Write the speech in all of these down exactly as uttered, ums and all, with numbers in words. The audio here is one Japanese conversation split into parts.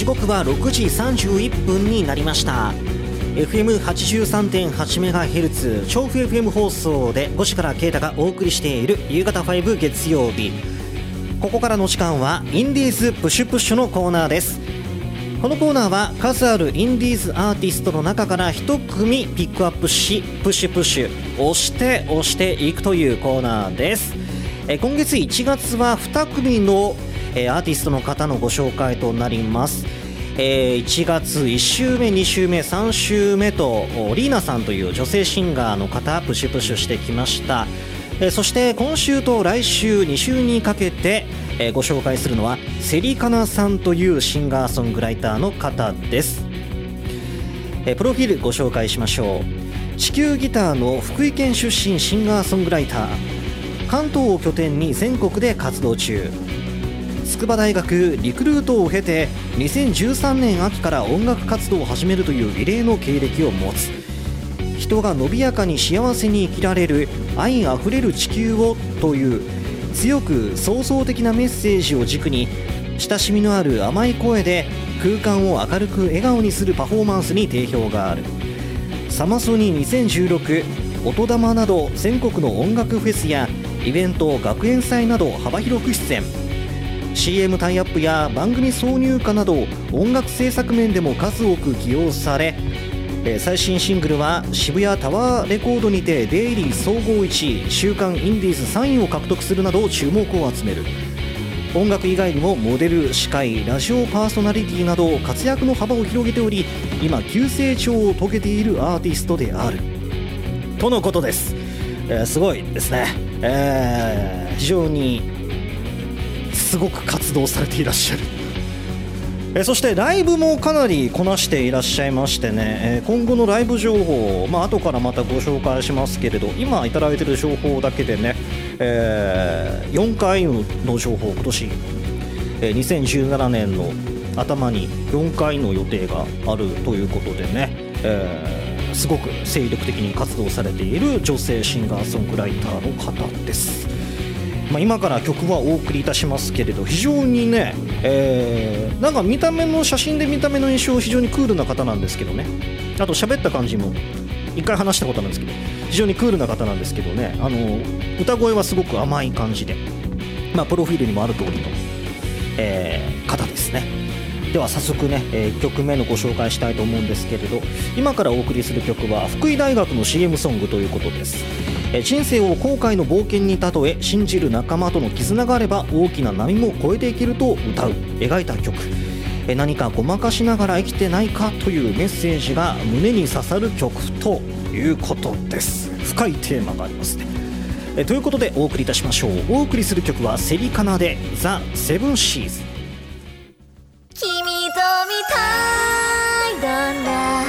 時刻はろくじさんじゅういっぷんになりました。 エフエムはちじゅうさんてんはちメガヘルツ 調布 エフエム 放送でごじからケイタがお送りしている夕方ご月曜日。ここからの時間はインディーズプッシュプッシュのコーナーです。このコーナーは数あるインディーズアーティストの中から一組ピックアップし、プッシュプッシュ押して押していくというコーナーです。え今月いちがつはに組のえアーティストの方のご紹介となります。えー、いちがついち週目に週目さん週目とリーナさんという女性シンガーの方プッシュプッシュしてきました。えー、そして今週と来週に週にかけて、えー、ご紹介するのはセリカナさんというシンガーソングライターの方です。えー、プロフィールご紹介しましょう。地球ギターの福井県出身シンガーソングライター、関東を拠点に全国で活動中。筑波大学リクルートを経てにせんじゅうさんねん秋から音楽活動を始めるという異例の経歴を持つ。人が伸びやかに幸せに生きられる愛あふれる地球をという強く創造的なメッセージを軸に、親しみのある甘い声で空間を明るく笑顔にするパフォーマンスに定評がある。サマソニにせんじゅうろく、音玉など全国の音楽フェスやイベント、学園祭など幅広く出演。 シーエム タイアップや番組挿入歌など音楽制作面でも数多く起用され、最新シングルは渋谷タワーレコードにてデイリー総合いちい、週刊インディーズさんいを獲得するなど注目を集める。音楽以外にもモデル、司会、ラジオパーソナリティなど活躍の幅を広げており、今急成長を遂げているアーティストであるとのことです。えー、すごいですね。えー、非常にすごく活動されていらっしゃる。えそしてライブもかなりこなしていらっしゃいましてね、え今後のライブ情報、まあ後からまたご紹介しますけれど、今いただいている情報だけでね、えー、よんかいの情報、今年、えー、にせんじゅうななねんの頭によんかいの予定があるということでね、えー、すごく精力的に活動されている女性シンガーソングライターの方です。まあ、今から曲はお送りいたしますけれど、非常にね、えー、なんか見た目の写真で見た目の印象非常にクールな方なんですけどね、あと喋った感じも一回話したことなんですけど非常にクールな方なんですけどね、あの歌声はすごく甘い感じで、まあ、プロフィールにもある通りの、えー、方ですね。では早速ね、えー、いっきょくめのご紹介したいと思うんですけれど、今からお送りする曲は福井大学の シーエム ソングということです。人生を後悔の冒険に例え、信じる仲間との絆があれば大きな波も越えていけると歌う描いた曲。何かごまかしながら生きてないかというメッセージが胸に刺さる曲ということです。深いテーマがありますね。ということでお送りいたしましょう。お送りする曲はセリカナでザ・セブンシーズ。 君と見たいどんな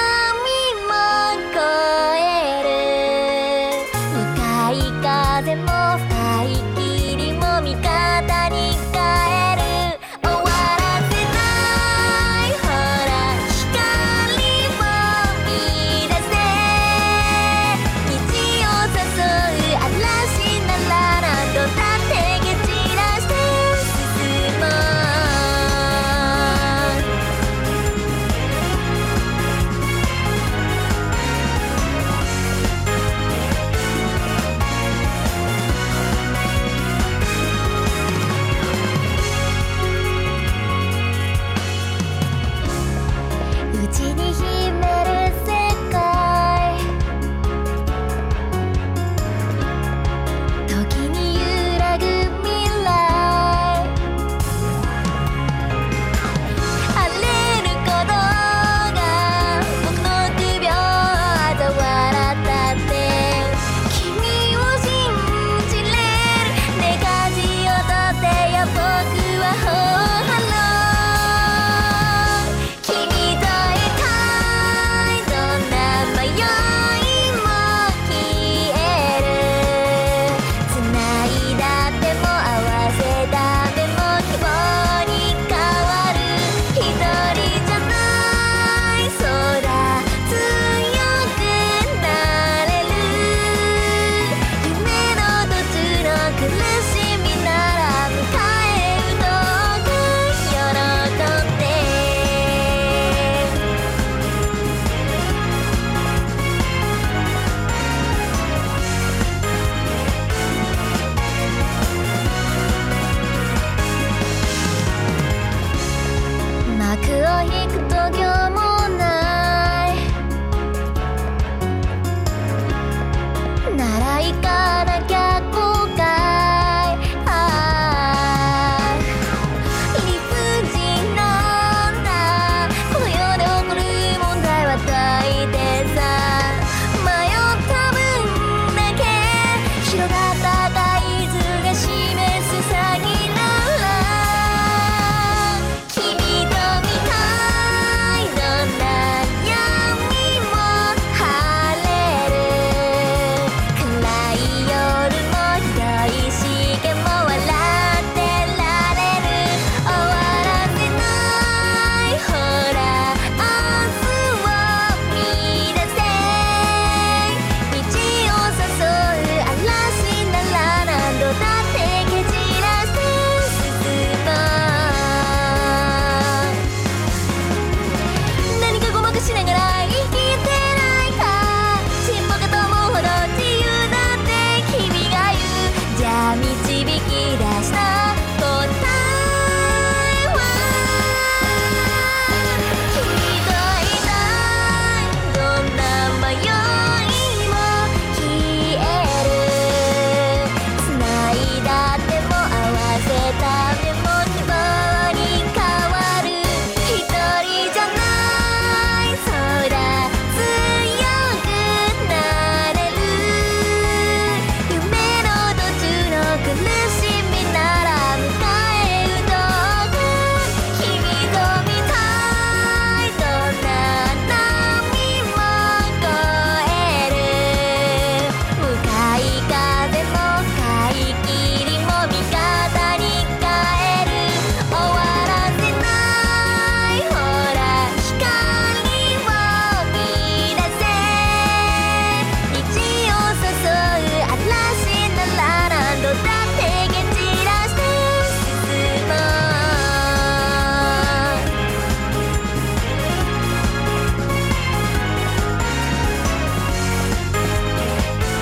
風も深い霧も味方に変える。終わらせないほら光を見出せ。虹を誘う嵐なら何度だって蹴散らして進もう。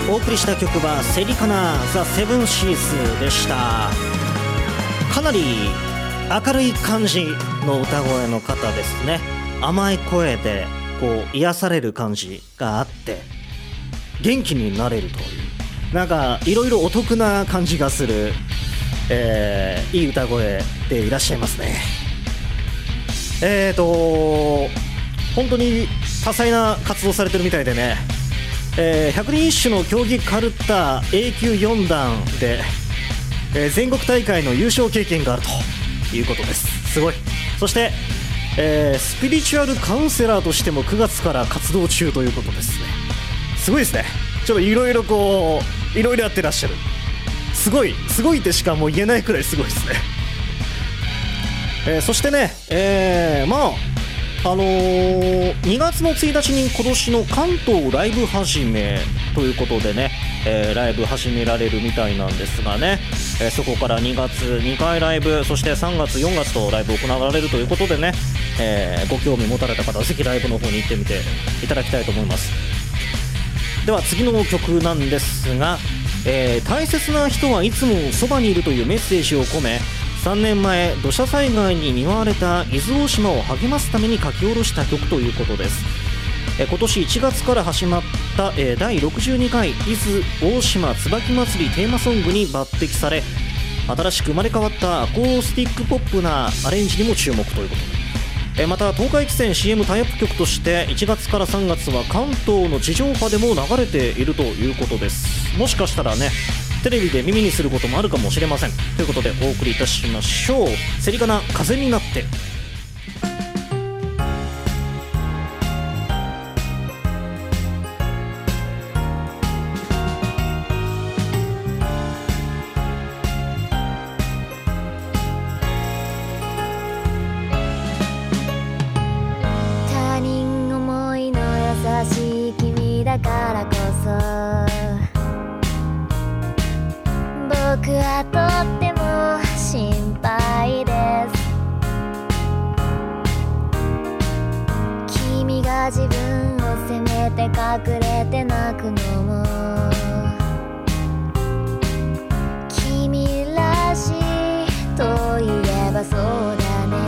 お送りした曲はセリカナザ・セブンシーズでした。かなり明るい感じの歌声の方ですね。甘い声でこう癒される感じがあって元気になれるという、なんかいろいろお得な感じがする、えー、いい歌声でいらっしゃいますね。えーと本当に多彩な活動されてるみたいでね、えー、ひゃくにん一首の競技カルタ A 級よん段で、えー、全国大会の優勝経験があるということです。すごい。そして、えー、スピリチュアルカウンセラーとしてもくがつから活動中ということですね。すごいですね。ちょっといろいろこういろいろやってらっしゃる。すごいすごいってしかもう言えないくらいすごいですね。えー、そしてね、えー、まああのー、にがつのついたちに今年の関東ライブ始めということでね、えー、ライブ始められるみたいなんですがね、えー、そこからにがつにかいライブ、そしてさんがつよんがつとライブ行われるということでね、えー、ご興味持たれた方はぜひライブの方に行ってみていただきたいと思います。では次の曲なんですが、えー、大切な人はいつもそばにいるというメッセージを込め、さんねんまえ土砂災害に見舞われた伊豆大島を励ますために書き下ろした曲ということです。え今年いちがつから始まった、えだいろくじゅうにかい伊豆大島椿まつりテーマソングに抜擢され、新しく生まれ変わったアコースティックポップなアレンジにも注目ということで、えまた東海汽船 シーエム タイアップ曲としていちがつからさんがつは関東の地上波でも流れているということです。もしかしたらねテレビで耳にすることもあるかもしれません。ということでお送りいたしましょう。セリカナ風になって。 他人思いの優しい君だからこそ僕はとっても心配です。君が自分を責めて隠れて泣くのも君らしいと言えばそうだね。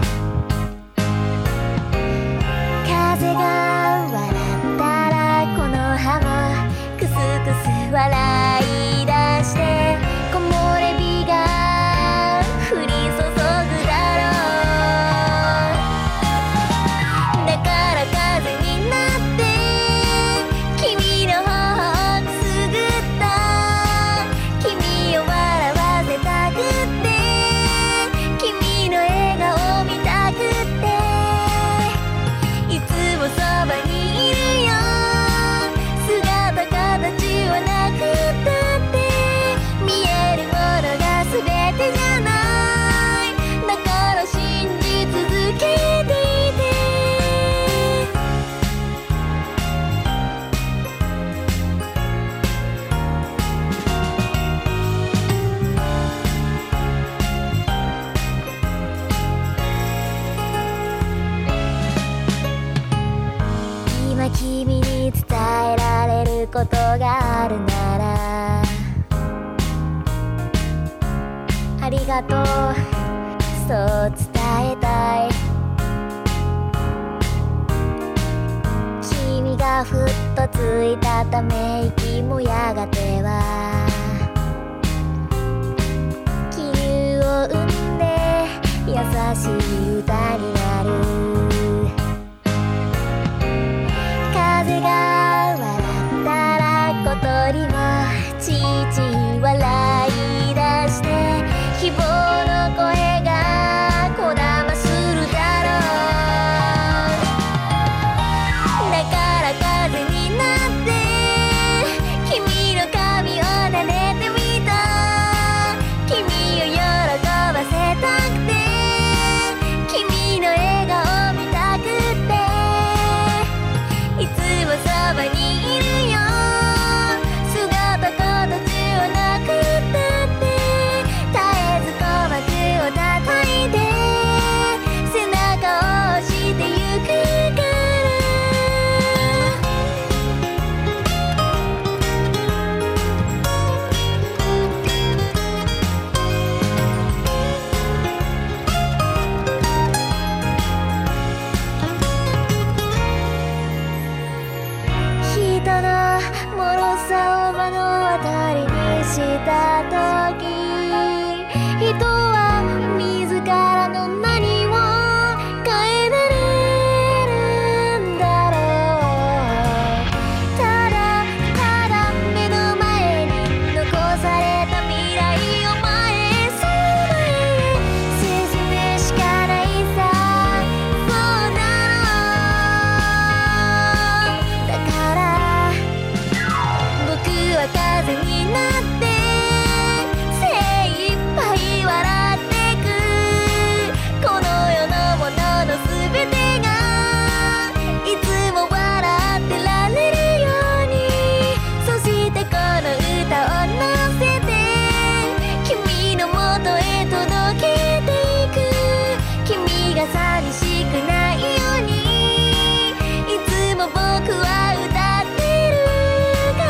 風が笑ったらこの葉もクスクス笑い出して木漏れ日が降り注ぐだろう。だから風になって君の頬をくすぐった。君を笑わせたくって君の笑顔を見たくっていつもそばにいるよ。姿形はなくたって見えるものが全てじゃない。だから信じ続けていて。今君に伝えられることがあるならありがとうそう伝えたい。君がふっとついたため息もやがては気流を生んで優しい歌になる。風が笑ったら小鳥もちいちい笑い出して希望の声がこだまするだろう。だから風になって君の髪を撫でてみた。君を喜ばせたくて君の笑顔を見たくっていつもそばにいるよ。姿形はなくたって絶えず鼓膜を叩いて背中を押してゆくから。 した時、人は自らの何を変えられるんだろう。ただただ目の前に残された未来を前へその前へ進むしかないさ。そうなのだから僕は風になって精一杯笑ってく。この世のもののすべてがいつも笑ってられるように、そしてこの歌を乗せて君のもとへ届けていく。君が寂しくないようにいつも僕は歌ってるから。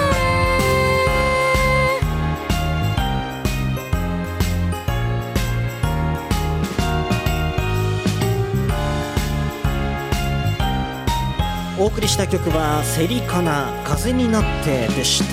お送りした曲はセリカナ風になってでした。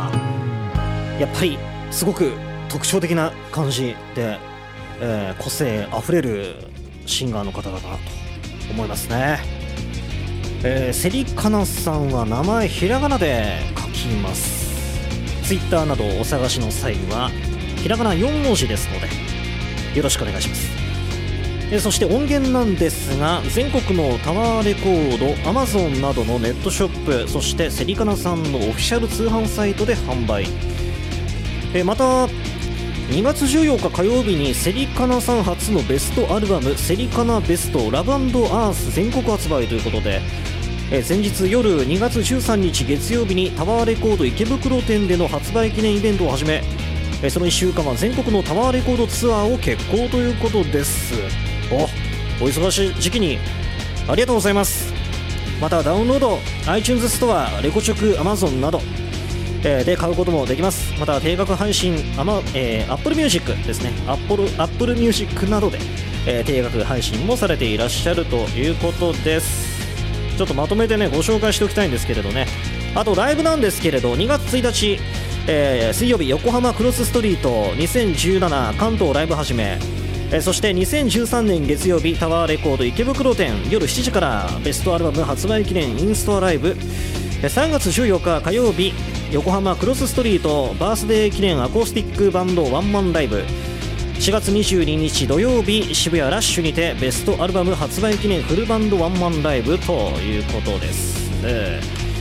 やっぱりすごく特徴的な感じで、えー、個性あふれるシンガーの方だなと思いますね。えー、セリカナさんは名前ひらがなで書きます。ツイッターなどお探しの際はひらがなよん文字ですのでよろしくお願いします。えー、そして音源なんですが、全国のタワーレコード、Amazon などのネットショップ、そしてセリカナさんのオフィシャル通販サイトで販売。えー、またにがつじゅうよっか火曜日にセリカナさん初のベストアルバムセリカナベストラブ&アース全国発売ということで、えー、前日夜にがつじゅうさんにち月曜日にタワーレコード池袋店での発売記念イベントをはじめ、えー、そのいっしゅうかんは全国のタワーレコードツアーを決行ということです。おお忙しい時期にありがとうございます。またダウンロード iTunes ストア、レコチョク、Amazon などで買うこともできます。また定額配信、アマ、えー、Apple Music ですね、 Apple, Apple Music などで、えー、定額配信もされていらっしゃるということです。ちょっとまとめてねご紹介しておきたいんですけれどね。あとライブなんですけれど、にがつついたち、えー、水曜日横浜クロスストリートにせんじゅうなな関東ライブはじめ、えー、そしてにせんじゅうさんねん月曜日タワーレコード池袋店夜しちじからベストアルバム発売記念インストアライブ、えー、さんがつじゅうよっか火曜日横浜クロスストリートバースデー記念アコースティックバンドワンマンライブ、しがつにじゅうににち土曜日渋谷ラッシュにてベストアルバム発売記念フルバンドワンマンライブということです、え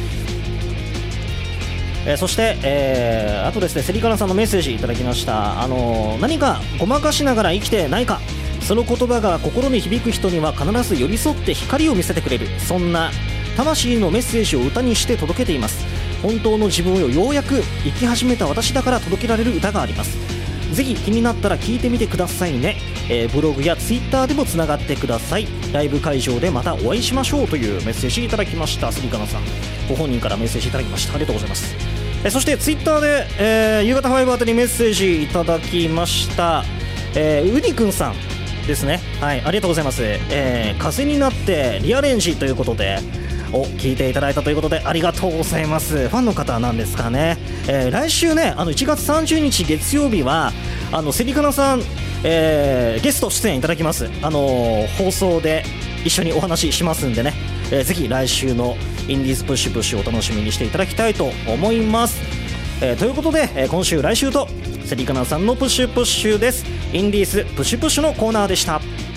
ーえー、そして、えー、あとですねセリカナさんのメッセージいただきました。あのー、何かごまかしながら生きてないか、その言葉が心に響く人には必ず寄り添って光を見せてくれる、そんな魂のメッセージを歌にして届けています。本当の自分をようやく生き始めた私だから届けられる歌があります。ぜひ気になったら聞いてみてくださいね、えー、ブログやツイッターでもつながってください。ライブ会場でまたお会いしましょうというメッセージいただきました。セリカナさんご本人からメッセージいただきました。ありがとうございます。えー、そしてツイッターで、えー、夕方ファイブあたりメッセージいただきました、えー、ウニくんさんですね。はい、ありがとうございます。えー、風になってリアレンジということでを聞いていただいたということでありがとうございます。ファンの方なんですかね。えー、来週ねあのいちがつさんじゅうにち月曜日はあのセリカナさん、えー、ゲスト出演いただきます。あのー、放送で一緒にお話ししますんでね、えー、ぜひ来週のインディーズプッシュプッシュをお楽しみにしていただきたいと思います。えー、ということで、えー、今週来週とセリカナさんのプッシュプッシュです。インディーズプッシュプッシュのコーナーでした。